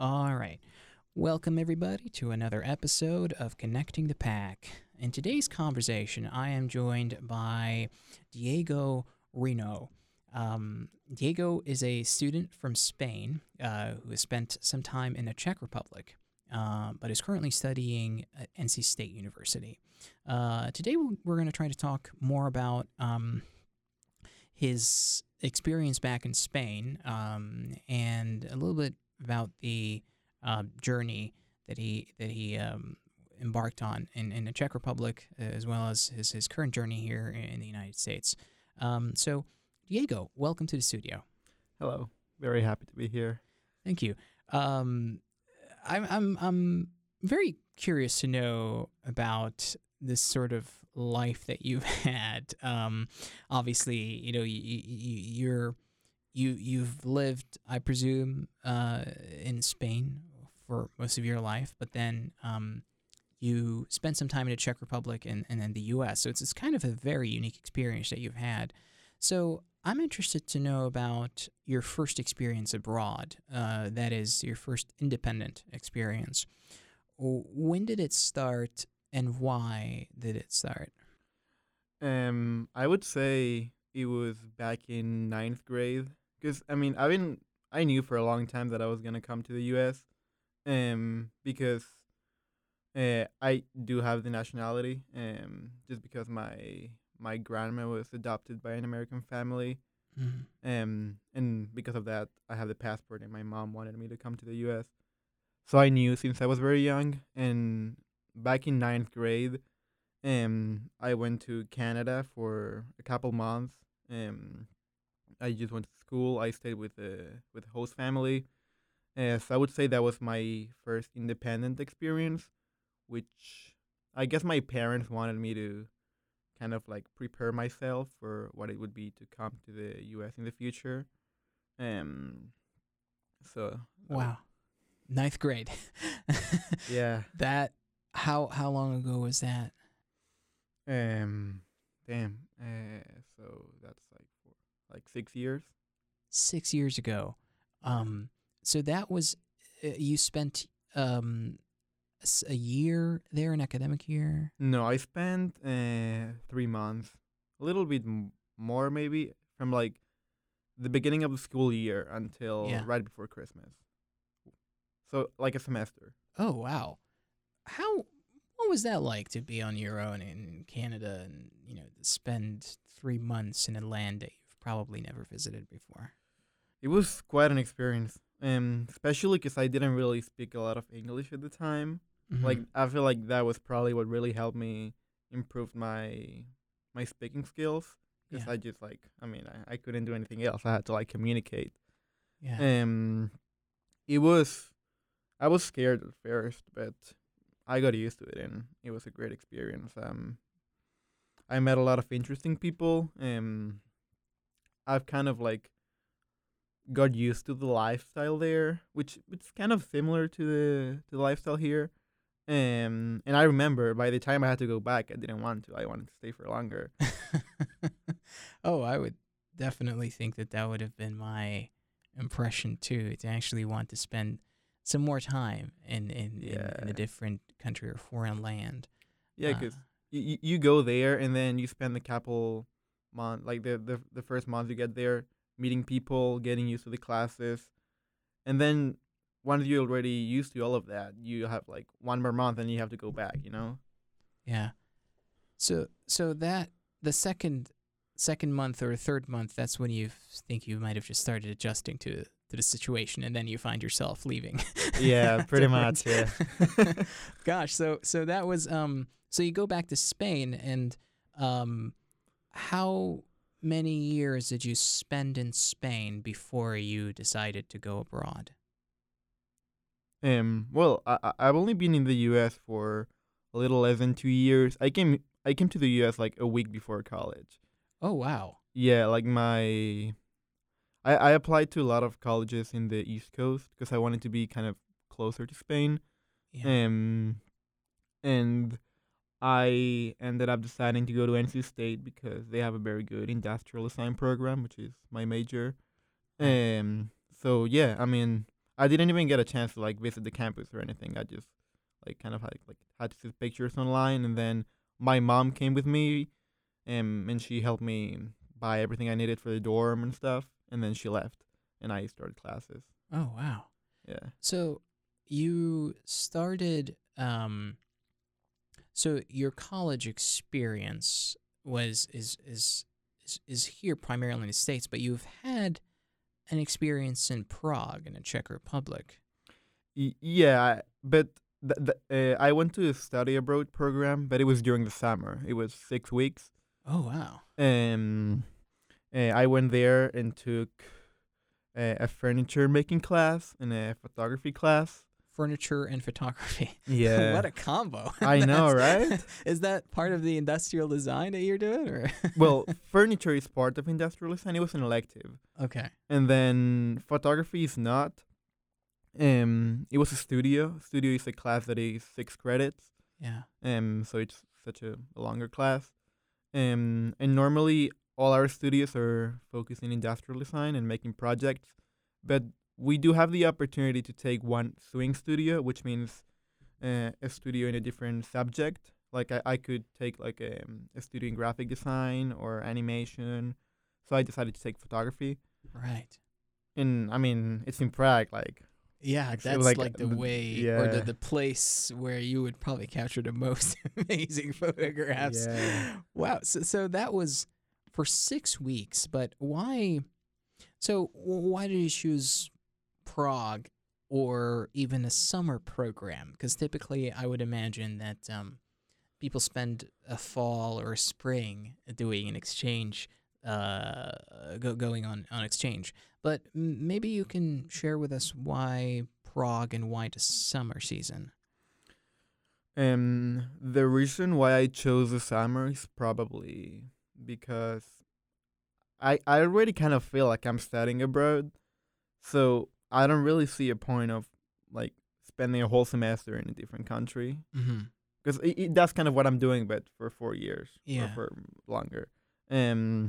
All right. Welcome, everybody, to another episode of Connecting the Pack. In today's conversation, I am joined by Diego Reno. Diego is a student from Spain who has spent some time in the Czech Republic, but is currently studying at NC State University. Today, we're going to try to talk more about his experience back in Spain and a little bit about the journey that he embarked on in the Czech Republic, as well as his current journey here in the United States. So, Diego, welcome to the studio. Hello. Very happy to be here. Thank you. I'm very curious to know about this sort of life that you've had. Obviously, you've lived, I presume, in Spain for most of your life, but then you spent some time in the Czech Republic and then the U.S. So it's kind of a very unique experience that you've had. So I'm interested to know about your first experience abroad. That is your first independent experience. When did it start, and why did it start? I would say it was back in ninth grade, because I knew for a long time that I was gonna come to the U.S. Because I do have the nationality, just because my grandma was adopted by an American family, Mhm. and because of that, I have the passport, and my mom wanted me to come to the U.S. So I knew since I was very young, and back in ninth grade, I went to Canada for a couple months. I just went to school. I stayed with a host family. So I would say that was my first independent experience, which I guess my parents wanted me to kind of like prepare myself for what it would be to come to the U.S. in the future. Um, so that was, Wow, ninth grade. yeah. That how long ago was that? Um, damn. So that's like for like 6 years. 6 years ago. So that was you spent a year there, an academic year. No, I spent 3 months, a little bit more maybe, from like the beginning of the school year until Yeah. right before Christmas. So like a semester. Oh wow. How what was that like to be on your own in Canada and spend 3 months in a land that you've probably never visited before? It was quite an experience, especially because I didn't really speak a lot of English at the time. Like Hmm. I feel like that was probably what really helped me improve my speaking skills. Because Yeah. I just like I couldn't do anything else. I had to like communicate. Yeah. Um, it was I was scared at first, but I got used to it, and it was a great experience. I met a lot of interesting people. I've kind of like got used to the lifestyle there, which it's kind of similar to the lifestyle here. And I remember by the time I had to go back, I didn't want to. I wanted to stay for longer. Oh, I would definitely think that that would have been my impression too, to actually want to spend some more time in a Yeah, different country or foreign land. yeah, Uh, because you go there and then you spend a couple month, like the first month you get there, meeting people, getting used to the classes, and then once you're already used to all of that, you have like one more month and you have to go back. yeah. So that the second month or third month, that's when you think you might have just started adjusting to the situation, and then you find yourself leaving Yeah, pretty afterwards. much. Yeah. Gosh, so that was so you go back to Spain, and um how many years did you spend in Spain before you decided to go abroad? Well, I've only been in the U.S. for a little less than 2 years. I came to the U.S. like a week before college. Oh wow. Yeah, like I applied to a lot of colleges in the East Coast because I wanted to be kind of closer to Spain. Yeah. Um, and I ended up deciding to go to NC State because they have a very good industrial design program, which is my major. Right. Um, so yeah, I didn't even get a chance to like visit the campus or anything. I just like kind of had to see pictures online, and then my mom came with me, and she helped me buy everything I needed for the dorm and stuff, and then she left, and I started classes. Oh, wow. Yeah. So you started, so your college experience is here primarily in the States, but you've had an experience in Prague in the Czech Republic. Yeah, but I went to a study abroad program, but it was during the summer. It was 6 weeks. Oh, wow. I went there and took a furniture making class and a photography class. Furniture and photography. Yeah. What a combo. I know, right? Is that part of the industrial design that you're doing, or? Well, furniture is part of industrial design. It was an elective. Okay. And then photography is not. It was a studio. Studio is a class that is 6 credits. Yeah. So it's such a longer class. And normally all our studios are focused in industrial design and making projects, but we do have the opportunity to take one swing studio, which means a studio in a different subject. Like I could take like a studio in graphic design or animation. So I decided to take photography. Right. And I mean, it's in Prague, like. Yeah, It's that's like the way or yeah. the place where you would probably capture the most amazing photographs. Yeah. Wow. So that was for 6 weeks, but why? So why did you choose Prague or even a summer program? Because typically I would imagine that people spend a fall or a spring doing an exchange, going on exchange. But maybe you can share with us why Prague and why the summer season. The reason why I chose the summer is probably because I already kind of feel like I'm studying abroad, so I don't really see a point of like spending a whole semester in a different country, Mm-hmm. because that's kind of what I'm doing, but for 4 years or Yeah. for longer. And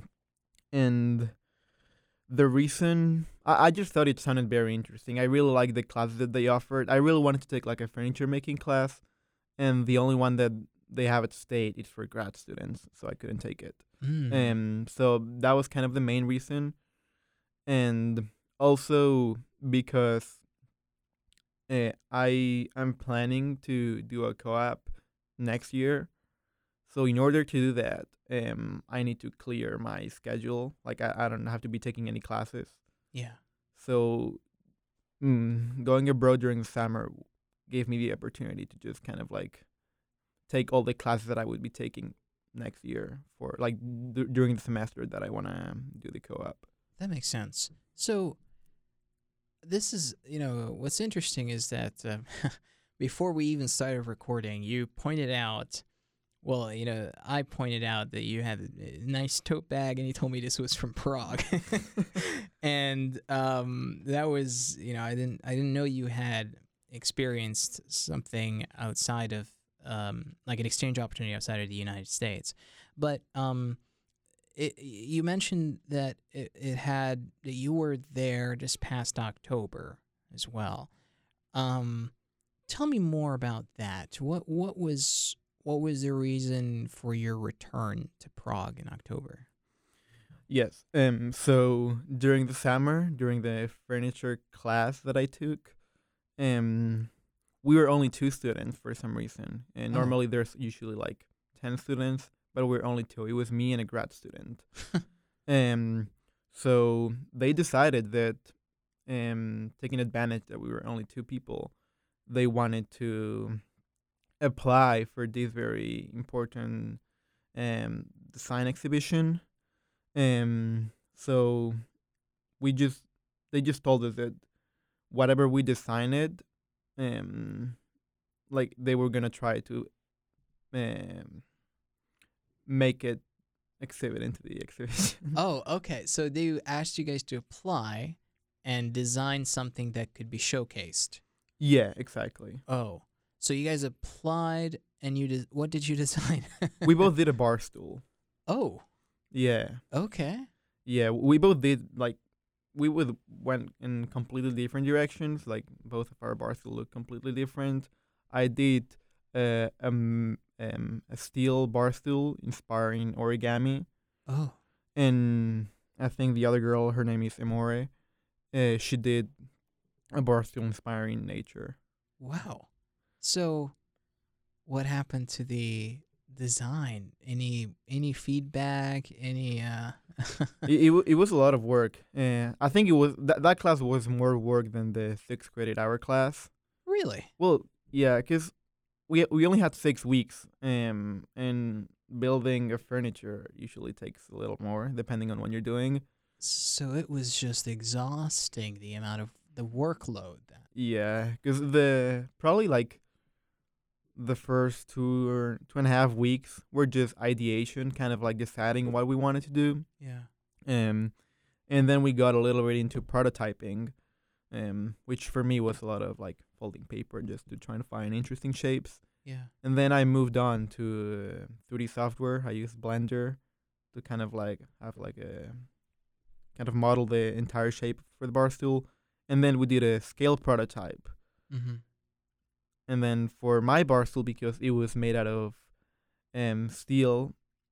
the reason I just thought it sounded very interesting. I really liked the classes that they offered. I really wanted to take like a furniture making class, and the only one that they have at State is for grad students, so I couldn't take it. So that was kind of the main reason, and also because I am planning to do a co-op next year. So in order to do that, I need to clear my schedule. Like I don't have to be taking any classes. Yeah. So going abroad during the summer gave me the opportunity to just kind of like take all the classes that I would be taking next year for like during the semester that I want to do the co-op. That makes sense. So this is, what's interesting is that before we even started recording, you pointed out, well, I pointed out that you had a nice tote bag, and you told me this was from Prague, and that was, I didn't know you had experienced something outside of, like an exchange opportunity outside of the United States, but you mentioned that that you were there just past October as well. Tell me more about that. What was the reason for your return to Prague in October? Yes. So during the summer, during the furniture class that I took, we were only 2 students for some reason, and normally there's usually like 10 students, but we're only 2. It was me and a grad student. So they decided that, taking advantage that we were only 2 people, they wanted to apply for this very important design exhibition. So they just told us that whatever we designed, like they were gonna try to make it exhibit into the exhibition. Oh, okay. So they asked you guys to apply and design something that could be showcased. Yeah, exactly. Oh, so you guys applied, and what did you design? We both did a bar stool. Oh, Yeah. okay. Yeah, we both did like we would went in completely different directions. Like both of our bars look completely different. I did a steel bar stool inspiring origami, Oh, and I think the other girl, her name is Emore. She did a bar stool inspiring nature. wow. So, what happened to the design? Any feedback? Any It was a lot of work. I think it was that class was more work than the 6 credit hour class. Really? Well, yeah, because we only had 6 weeks, and building a furniture usually takes a little more depending on what you're doing. So it was just exhausting the amount of the workload that. Yeah, because the probably like the first 2 or 2.5 weeks were just ideation, kind of like deciding what we wanted to do. Yeah. Um, and then we got a little bit into prototyping, which for me was a lot of like folding paper just to try and find interesting shapes. Yeah. And then I moved on to 3D software. I used Blender to kind of like have like a kind of model the entire shape for the bar stool. And then we did a scale prototype. Mm-hmm. And then for my bar stool, because it was made out of steel,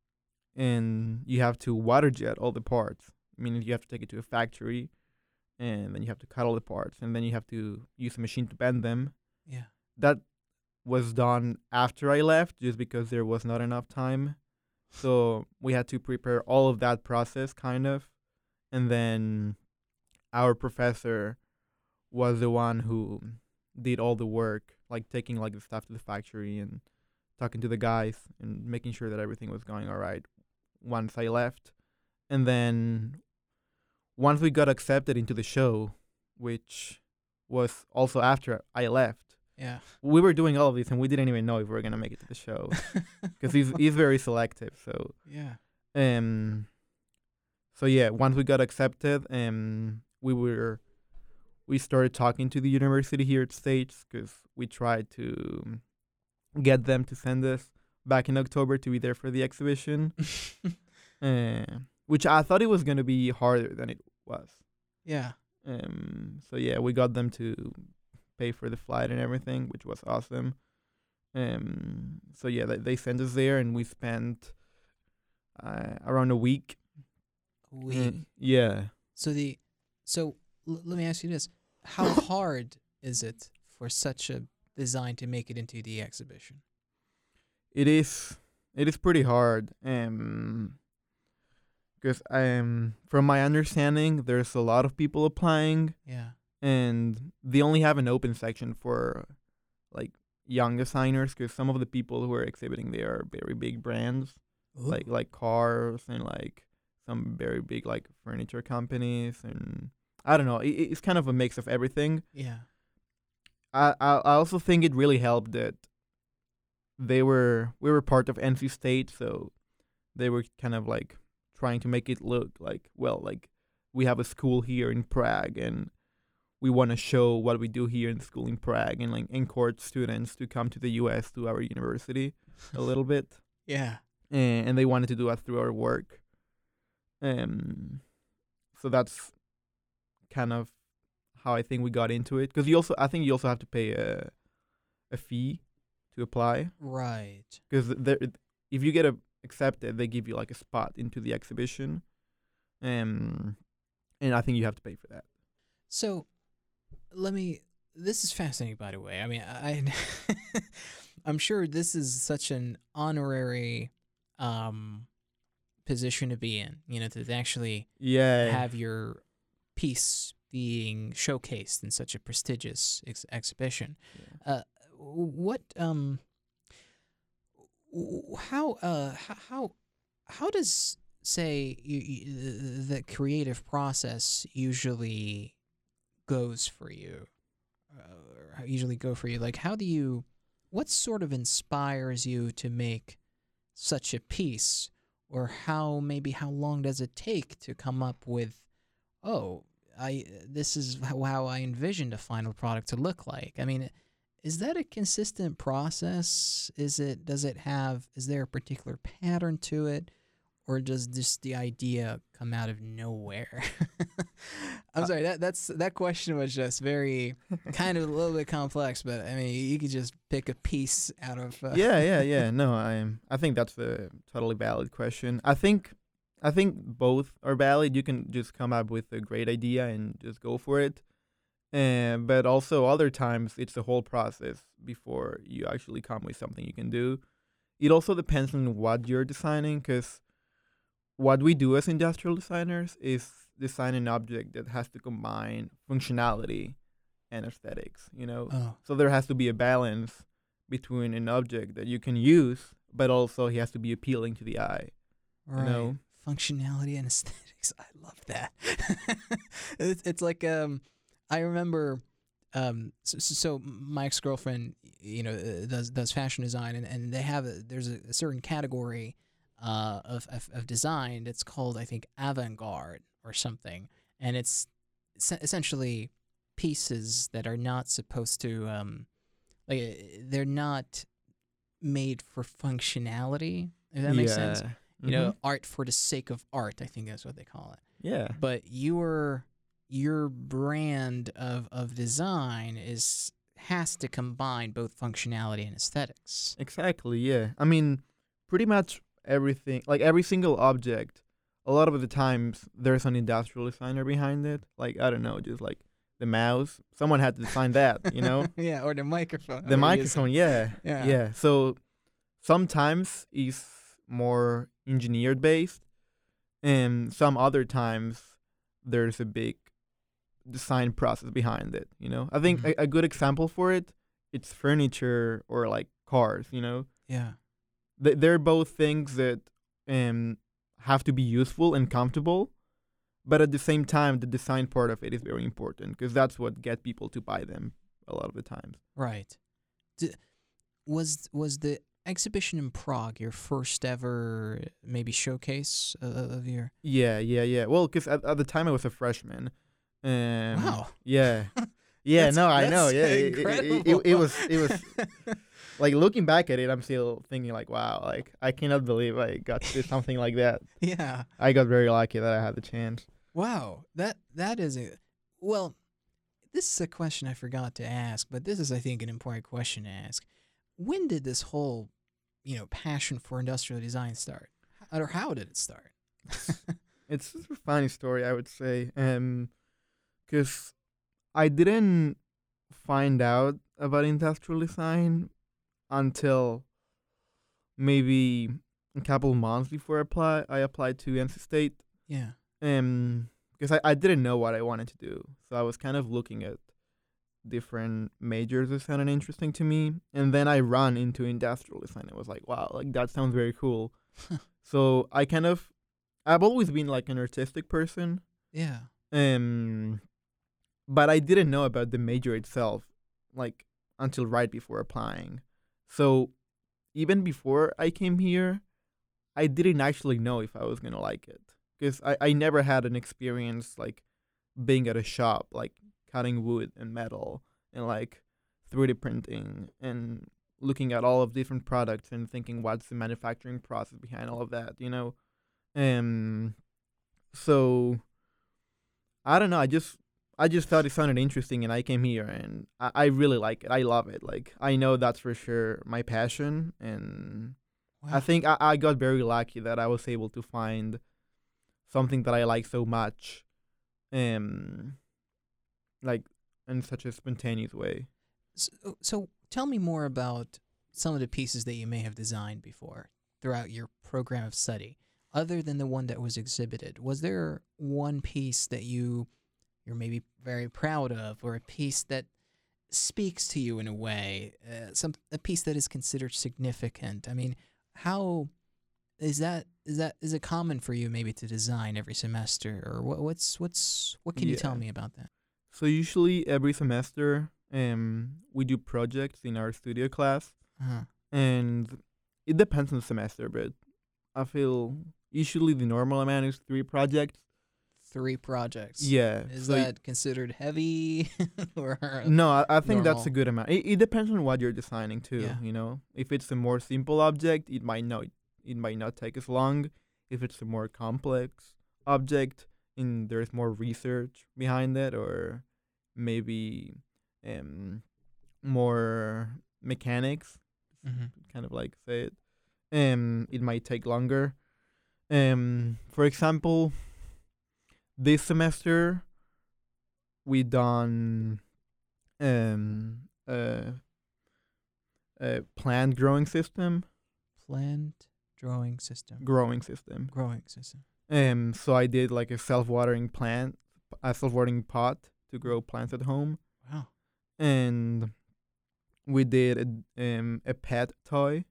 and you have to water jet all the parts, meaning you have to take it to a factory, and then you have to cut all the parts, and then you have to use a machine to bend them. Yeah. That was done after I left, just because there was not enough time. So we had to prepare all of that process, kind of, and then our professor was the one who did all the work, like taking like the stuff to the factory and talking to the guys and making sure that everything was going all right once I left. And then once we got accepted into the show, which was also after I left, Yeah. we were doing all of this and we didn't even know if we were gonna make it to the show because he's very selective. So Yeah. um, so yeah, once we got accepted, we started talking to the university here at States because we tried to get them to send us back in October to be there for the exhibition, uh, which I thought it was gonna be harder than it was. Yeah. So yeah, we got them to pay for the flight and everything, which was awesome. So yeah, they sent us there, and we spent around a week. Yeah. So let me ask you this: how hard is it for such a design to make it into the exhibition? It is pretty hard. Because from my understanding, there's a lot of people applying, Yeah. and they only have an open section for like young designers. Because some of the people who are exhibiting there are very big brands, Ooh. like cars and like some very big like furniture companies, and I don't know. It's kind of a mix of everything. Yeah. I also think it really helped that we were part of NC State, so they were kind of like trying to make it look like, well, like we have a school here in Prague, and we want to show what we do here in the school in Prague, and like encourage students to come to the US to our university a little bit. Yeah. And they wanted to do that through our work. So that's kind of how I think we got into it, because I think you also have to pay a fee to apply, Right. because if you get accepted, they give you like a spot into the exhibition, and I think you have to pay for that. So, this is fascinating, by the way. I mean, I'm sure this is such an honorary position to be in, to actually Yeah. have your piece being showcased in such a prestigious exhibition. Yeah. What how does, say, the creative process usually goes for you? Usually go for you? Like, what sort of inspires you to make such a piece, or how long does it take to come up with, oh, this is how I envisioned a final product to look like? I mean, is that a consistent process? Is there a particular pattern to it, or does just the idea come out of nowhere? I'm Uh, sorry, that question was just very kind of a little bit complex, but I mean, you could just pick a piece out of. yeah. No, I think that's a totally valid question. I think both are valid. You can just come up with a great idea and just go for it. But also other times it's the whole process before you actually come with something you can do. It also depends on what you're designing, because what we do as industrial designers is design an object that has to combine functionality and aesthetics, you know? Oh, So there has to be a balance between an object that you can use, but also he has to be appealing to the eye, you right. know? Functionality and aesthetics. I love that. It's like I remember so my ex girlfriend does fashion design, and they have there's a certain category of design that's called, I think, avant-garde or something, and it's essentially pieces that are not supposed to they're not made for functionality, if that makes sense. Yeah. Art for the sake of art, I think that's what they call it. Yeah. But your brand of design has to combine both functionality and aesthetics. Exactly, yeah. I mean, pretty much everything, like every single object, a lot of the times there's an industrial designer behind it. Like, I don't know, just like the mouse. Someone had to design that, you know? Yeah, or the microphone. The microphone, yeah. Yeah. Yeah. So sometimes it's more engineered based, and some other times there's a big design process behind it, you know? I think Mhm. a good example for it, it's furniture or like cars, you know? Yeah. They're both things that have to be useful and comfortable, but at the same time, the design part of it is very important because that's what get people to buy them a lot of the times. Right. Was the exhibition in Prague your first ever maybe showcase of your? Yeah. Well, because at the time I was a freshman. Wow. Yeah. Yeah, That's- no, I know. that's Yeah, incredible. it was like looking back at it, I'm still thinking like, wow, like I cannot believe I got to do something like that. Yeah. I got very lucky that I had the chance. Wow. That is a well. This is a question I forgot to ask, but this is, I think, an important question to ask. When did this whole, passion for industrial design start, or how did it start? It's a funny story, I would say, because I didn't find out about industrial design until maybe a couple months before I applied to NC State. Yeah. Because I didn't know what I wanted to do, so I was kind of looking at different majors that sounded interesting to me, and then I ran into industrial design. I was like, wow, like that sounds very cool. So I've always been like an artistic person, Yeah. but I didn't know about the major itself, like until right before applying. So even before I came here, I didn't actually know if I was gonna like it because I never had an experience like being at a shop, like cutting wood and metal and like 3D printing and looking at all of different products and thinking what's the manufacturing process behind all of that, you know? So I don't know. I just thought it sounded interesting, and I came here, and I really like it. I love it. Like I know that's for sure my passion, and I Wow. think I got very lucky that I was able to find something that I like so much, um, like in such a spontaneous way. So tell me more about some of the pieces that you may have designed before throughout your program of study, other than the one that was exhibited. Was there one piece that you're maybe very proud of, or a piece that speaks to you in a way, a piece that is considered significant? I mean, how is it common for you maybe to design every semester, or what can you tell Yeah. me about that? So usually every semester, we do projects in our studio class, Uh-huh. and it depends on the semester, but I feel usually the normal amount is 3 projects. 3 projects. Yeah. Is so that considered heavy or no, I think that's normal? a good amount. It depends on what you're designing too. Yeah. You know, if it's a more simple object, it might not take as long. if it's a more complex object and there's more research behind it, or maybe um more mechanics, Mm-hmm. kind of like say it. It might take longer. For example, this semester we done a plant growing system. Plant drawing system. Growing system. Growing system. So I did like a self-watering pot to grow plants at home, Wow. and we did a pet toy.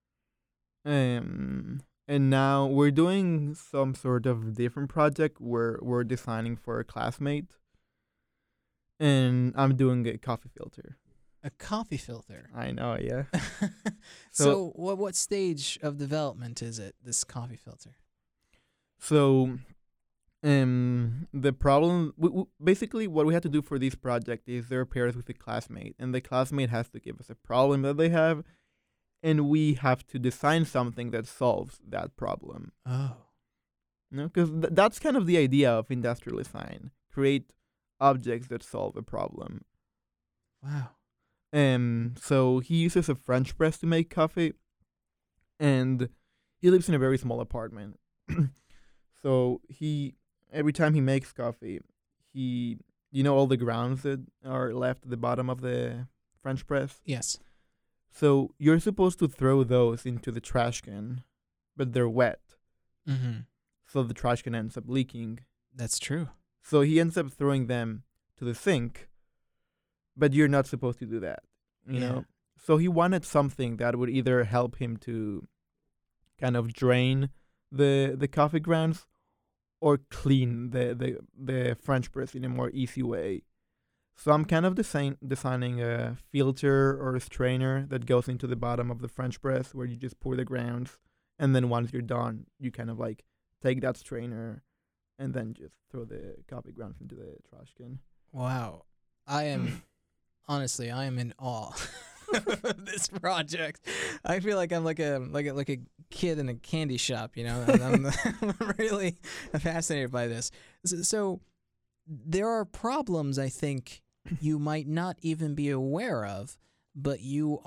And now we're doing some sort of different project where we're designing for a classmate, and I'm doing a coffee filter. A coffee filter. I know, yeah. So, what stage of development is it? This coffee filter. So, the problem, basically, what we had to do for this project is they're pairs with a classmate, and the classmate has to give us a problem that they have, and we have to design something that solves that problem. Oh. No, because that's kind of the idea of industrial design: create objects that solve a problem. Wow. So he uses a French press to make coffee, and he lives in a very small apartment. So every time he makes coffee, all the grounds that are left at the bottom of the French press. Yes. So you're supposed to throw those into the trash can, but they're wet. Mm-hmm. So the trash can ends up leaking. That's true. So he ends up throwing them to the sink, but you're not supposed to do that, you know? So he wanted something that would either help him to kind of drain the coffee grounds or clean the French press in a more easy way. So I'm kind of designing a filter or a strainer that goes into the bottom of the French press where you just pour the grounds, and then once you're done, you kind of like take that strainer and then just throw the coffee grounds into the trash can. Wow. I am in awe of this project. I feel like I'm like a kid in a candy shop, you know. I'm really fascinated by this. So there are problems I think you might not even be aware of, but you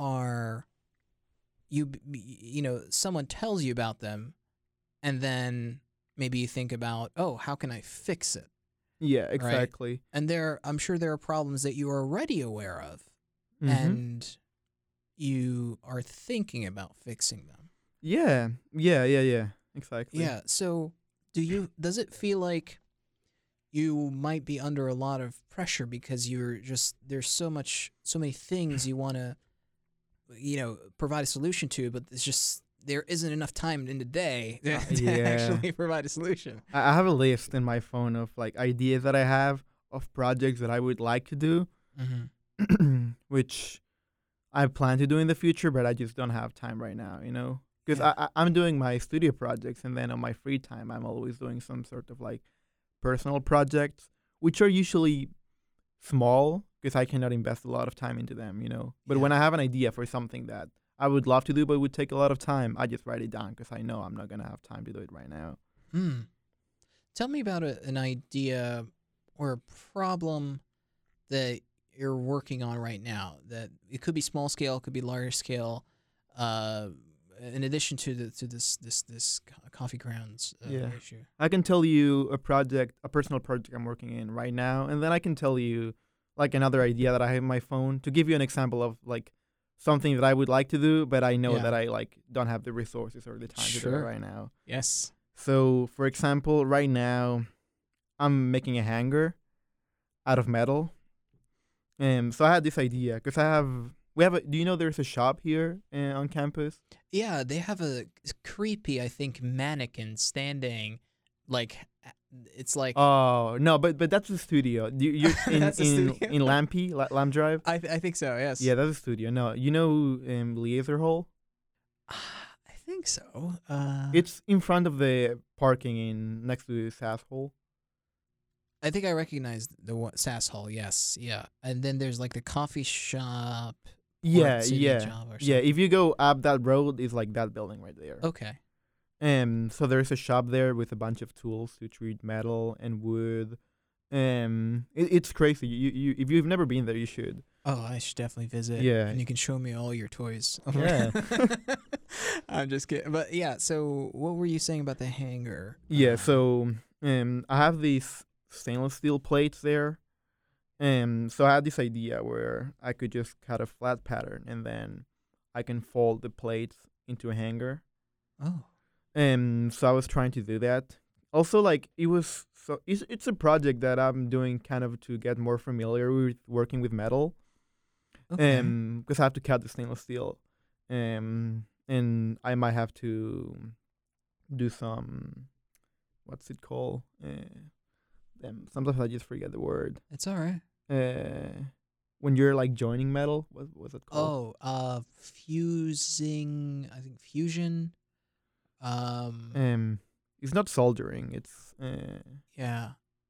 know, someone tells you about them, and then maybe you think about, oh, how can I fix it? Yeah, exactly. Right? And I'm sure there are problems that you are already aware of, Mm-hmm. and you are thinking about fixing them. Yeah, exactly. Yeah. So does it feel like you might be under a lot of pressure because there's so many things you want to, you know, provide a solution to, but it's just, there isn't enough time in the day to actually provide a solution. I have a list in my phone of like ideas that I have of projects that I would like to do, which I plan to do in the future, but I just don't have time right now, you know? Because I'm doing my studio projects, and then on my free time, I'm always doing some sort of like personal projects, which are usually small because I cannot invest a lot of time into them, you know? But when I have an idea for something that I would love to do but would take a lot of time, I just write it down because I know I'm not going to have time to do it right now. Tell me about an idea or a problem that you're working on right now. That it could be small scale, it could be larger scale. In addition to this coffee grounds issue, I can tell you a personal project I'm working in right now, and then I can tell you like another idea that I have in my phone to give you an example of like something that I would like to do, but I know that I like don't have the resources or the time to do it right now. Yes. So, for example, right now, I'm making a hanger out of metal. So I had this idea because do you know there's a shop here on campus? Yeah, they have a creepy, I think, mannequin standing, like, it's like... Oh, no, but that's a studio. You're in Lampe, Lamp Drive? I think so, yes. Yeah, that's a studio. No, you know Leaser Hall? I think so. It's in front of the parking next to SAS Hall. I think I recognize the SAS Hall, yes, yeah. And then there's like the coffee shop. Yeah. If you go up that road, it's like that building right there. Okay. So there's a shop there with a bunch of tools to treat metal and wood. It's crazy. You if you've never been there, you should. Oh, I should definitely visit. Yeah. And you can show me all your toys. Yeah. I'm just kidding. But yeah, so what were you saying about the hanger? Yeah. So I have these stainless steel plates there. So I had this idea where I could just cut a flat pattern and then I can fold the plates into a hanger. Oh. So I was trying to do that. Also, like it's a project that I'm doing kind of to get more familiar with working with metal. Okay. Because I have to cut the stainless steel. And I might have to do some, what's it called? Sometimes I just forget the word. It's all right. When you're like joining metal, what's it called? Fusing, I think fusion. It's not soldering. It's Yeah.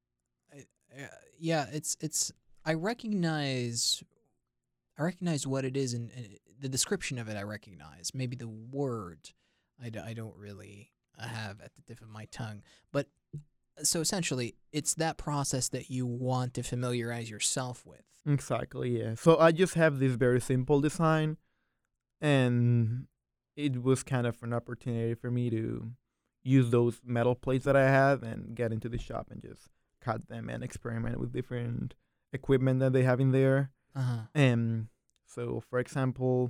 Yeah, it's I recognize what it is, and the description of it I recognize. Maybe the word I don't really have at the tip of my tongue. But so essentially, it's that process that you want to familiarize yourself with. exactly, yeah. So I just have this very simple design, and it was kind of an opportunity for me to use those metal plates that I have and get into the shop and just cut them and experiment with different equipment that they have in there. Uh-huh. So for example,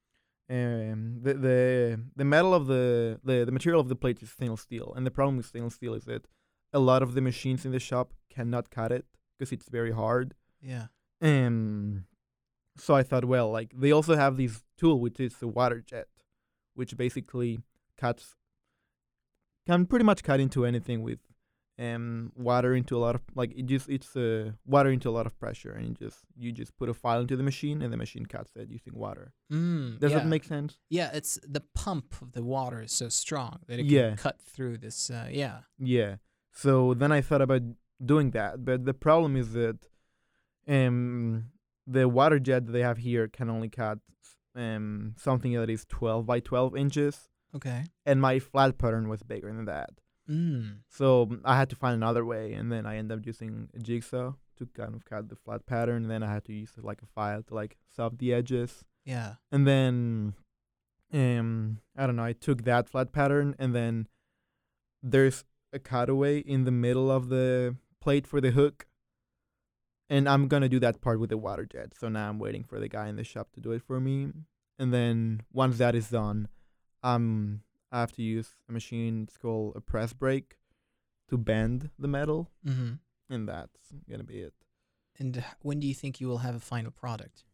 the metal of the material of the plate is stainless steel, and the problem with stainless steel is that a lot of the machines in the shop cannot cut it because it's very hard. Yeah. So I thought, well, like they also have this tool which is the water jet, which basically can pretty much cut into anything with water into a lot of it's water into a lot of pressure, and you just put a file into the machine and the machine cuts it using water. Does Yeah. that make sense? Yeah, it's the pump of the water is so strong that it Yeah. can cut through this. Yeah. Yeah. So then I thought about doing that, but the problem is that the water jet that they have here can only cut something that is 12 by 12 inches, Okay. and my flat pattern was bigger than that. So I had to find another way, and then I ended up using a jigsaw to kind of cut the flat pattern. And then I had to use like a file to like soft the edges. Yeah. And then I don't know, I took that flat pattern, and then there's a cutaway in the middle of the plate for the hook. And I'm gonna do that part with the water jet. So now I'm waiting for the guy in the shop to do it for me. And then once that is done, I have to use a machine. It's called a press brake to bend the metal, Mm-hmm. and that's gonna be it. And when do you think you will have a final product?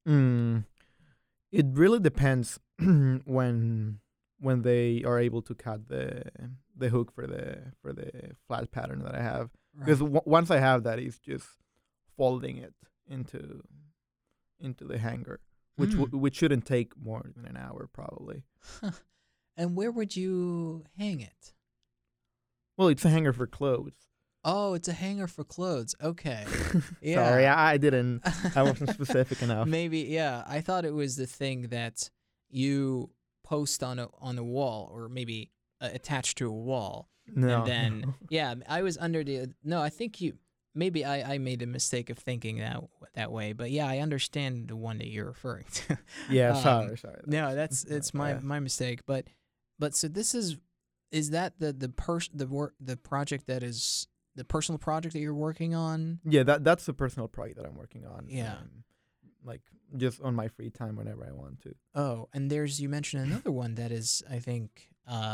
It really depends when they are able to cut the hook for the flat pattern that I have. Because once I have that, it's just folding it into the hanger, which shouldn't take more than an hour probably. And where would you hang it? Well, it's a hanger for clothes. Oh, it's a hanger for clothes. Okay. Yeah. Sorry, I didn't. I wasn't specific enough. Maybe, yeah. I thought it was the thing that you post on a wall, or maybe attached to a wall. No. And then, yeah, I was under the. No, I think maybe I made a mistake of thinking that way. But yeah, I understand the one that you're referring to. Yeah, sorry. No, it's my mistake. But so this is that the project that is the personal project that you're working on? Yeah, that's the personal project that I'm working on. Yeah. Like just on my free time whenever I want to. Oh, and you mentioned another one that is, I think,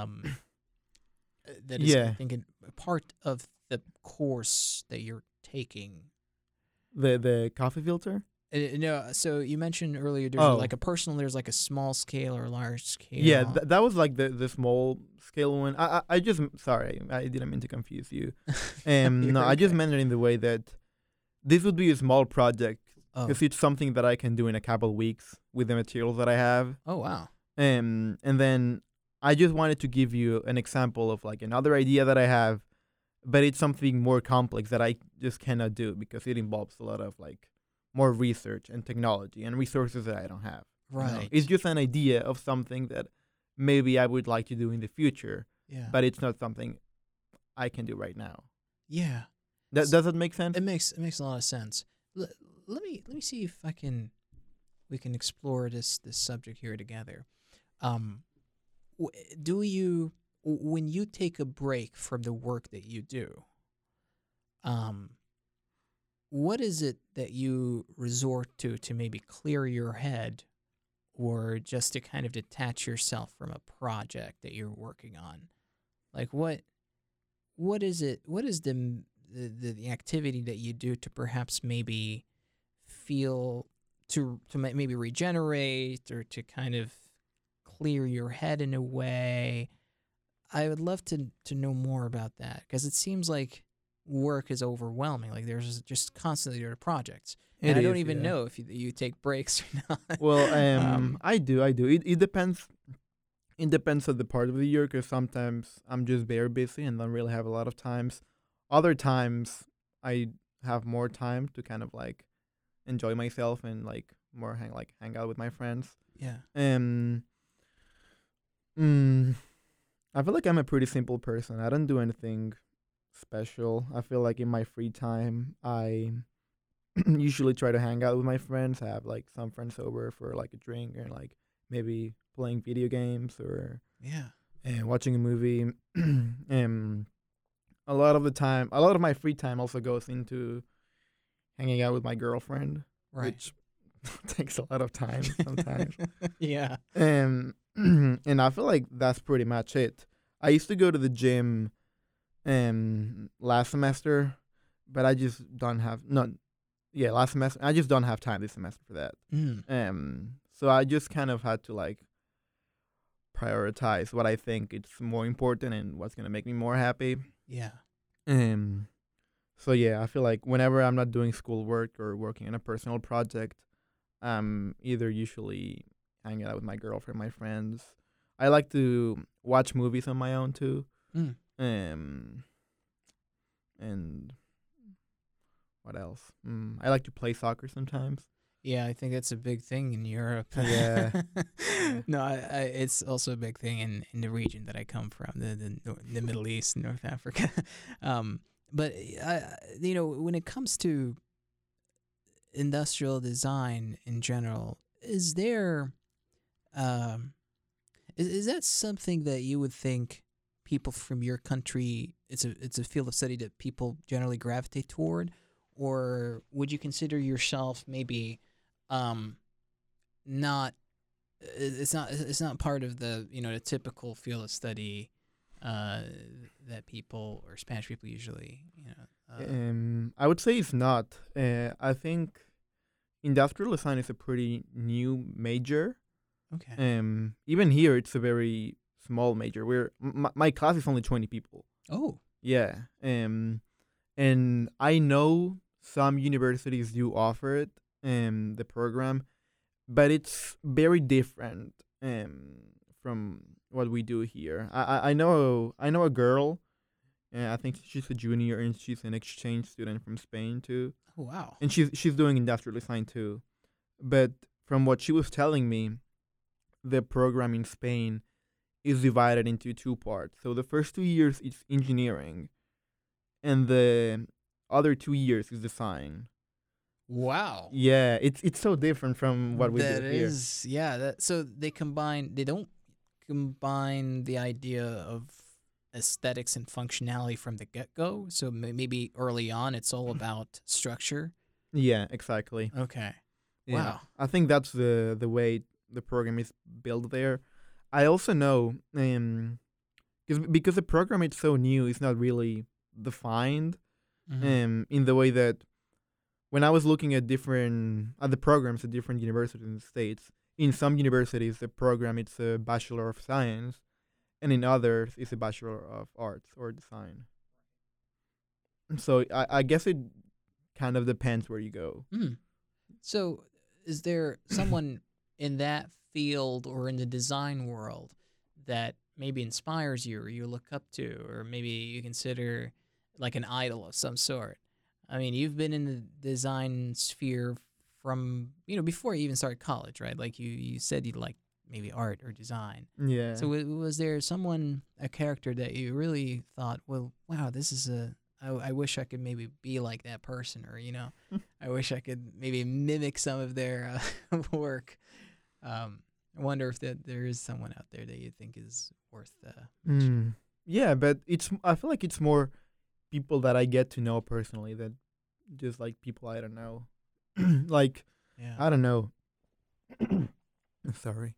that is, I think, a part of the course that you're taking. The coffee filter? No, so you mentioned earlier there's like a personal, there's like a small scale or a large scale. Yeah, that was like the small scale one. I just, sorry, I didn't mean to confuse you. No, I just meant it in the way that this would be a small project because it's something that I can do in a couple weeks with the materials that I have. Oh, wow. And then I just wanted to give you an example of like another idea that I have, but it's something more complex that I just cannot do because it involves a lot of like more research and technology and resources that I don't have. Right. You know? It's just an idea of something that maybe I would like to do in the future. Yeah. but it's not something I can do right now. Yeah. Does that make sense? It makes a lot of sense. Let me see if we can explore this subject here together. Um, do you when you take a break from the work that you do, um, what is it that you resort to maybe clear your head, or just to kind of detach yourself from a project that you're working on? Like what is it? What is the activity that you do to perhaps maybe feel maybe regenerate, or to kind of clear your head in a way? I would love to know more about that, because it seems like work is overwhelming. Like there's just constantly there are projects, and It I don't is, even yeah. know if you take breaks or not. Well, um, I do, I do. It depends. It depends on the part of the year, because sometimes I'm just very busy and don't really have a lot of times. Other times I have more time to kind of like enjoy myself and like more hang out with my friends. yeah. Um, mm, I feel like I'm a pretty simple person. I don't do anything special. I feel like in my free time, I usually try to hang out with my friends. I have like some friends over for like a drink and like maybe playing video games or Yeah. watching a movie. A lot of the time, a lot of my free time also goes into hanging out with my girlfriend, Right. which takes a lot of time sometimes. Yeah. And I feel like that's pretty much it. I used to go to the gym last semester, but I just don't have no yeah, last semester. I just don't have time this semester for that. Mm. So I just kind of had to like prioritize what I think it's more important and what's gonna make me more happy. Yeah. Um so yeah, I feel like whenever I'm not doing schoolwork or working on a personal project, I'm either usually hanging out with my girlfriend, my friends. I like to watch movies on my own too. Mm. Um and what else? I like to play soccer sometimes. Yeah, I think that's a big thing in Europe. Yeah. Yeah. No, it's also a big thing in the region that I come from, the Middle East, North Africa. But when it comes to industrial design in general, is there, um, is that something that you would think people from your country, it's a field of study that people generally gravitate toward, or would you consider yourself maybe um not it's not part of the typical field of study uh that people or Spanish people usually I would say it's not. I think industrial design is a pretty new major. okay. Even here, it's a very small major. My class is only 20 people. Oh. Yeah. And I know some universities do offer it, the program, but it's very different from what we do here. I know a girl. I think she's a junior and she's an exchange student from Spain too, Oh, wow. and she's doing industrial design too. But from what she was telling me, the program in Spain is divided into two parts. So the first 2 years is engineering, and the other 2 years is design. Wow. Yeah, it's so different from what we do That here. is, yeah, so they don't combine the idea of aesthetics and functionality from the get-go, so maybe early on it's all about structure. Yeah, exactly. Okay. Yeah, Wow. I think that's the way the program is built there. I also know, because the program is so new, it's not really defined, Hmm. in the way that when I was looking at the programs at different universities in the states. In some universities, the program it's a Bachelor of Science, and in others, it's a Bachelor of Arts or Design. So I guess it kind of depends where you go. Mm. So, is there someone in that field or in the design world that maybe inspires you or you look up to, or maybe you consider like an idol of some sort? I mean, you've been in the design sphere from, before you even started college, right? Like you said you like maybe art or design. Yeah. So was there a character that you really thought, well, wow, this is I wish I could maybe be like that person, or I wish I could maybe mimic some of their work. I wonder if there is someone out there that you think is worth mentioning. Yeah, but I feel like it's more people that I get to know personally than just like people I don't know. Like Yeah. I don't know. Sorry.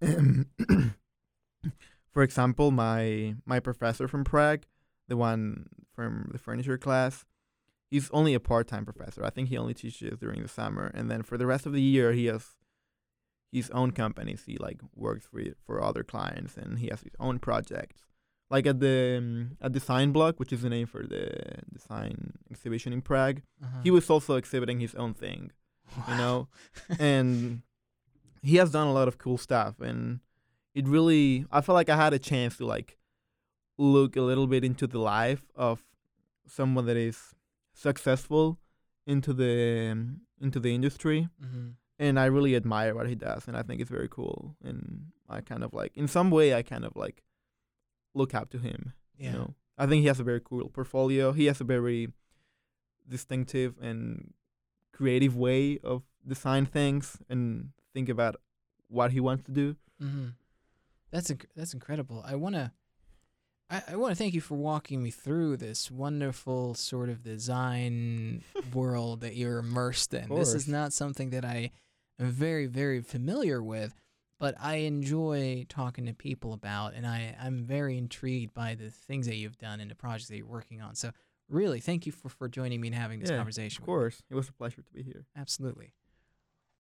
For example, my professor from Prague, the one from the furniture class, he's only a part-time professor. I think he only teaches during the summer, and then for the rest of the year, he has his own companies. He like works for other clients, and he has his own projects. Like at the at Design Block, which is the name for the design exhibition in Prague, he was also exhibiting his own thing, and he has done a lot of cool stuff, and I felt like I had a chance to like look a little bit into the life of someone that is successful into the industry, Mm-hmm. and I really admire what he does, and I think it's very cool, and I kind of like in some way I kind of like look up to him. Yeah. I think he has a very cool portfolio. He has a very distinctive and creative way of design things and think about what he wants to do. Mm-hmm. That's incredible. I wanna thank you for walking me through this wonderful sort of design world that you're immersed in. This is course. not something that I am very, very familiar with, but I enjoy talking to people about, and I'm very intrigued by the things that you've done and the projects that you're working on. So really, thank you for joining me and having this Yeah, conversation of with me. course. It was a pleasure to be here. Absolutely.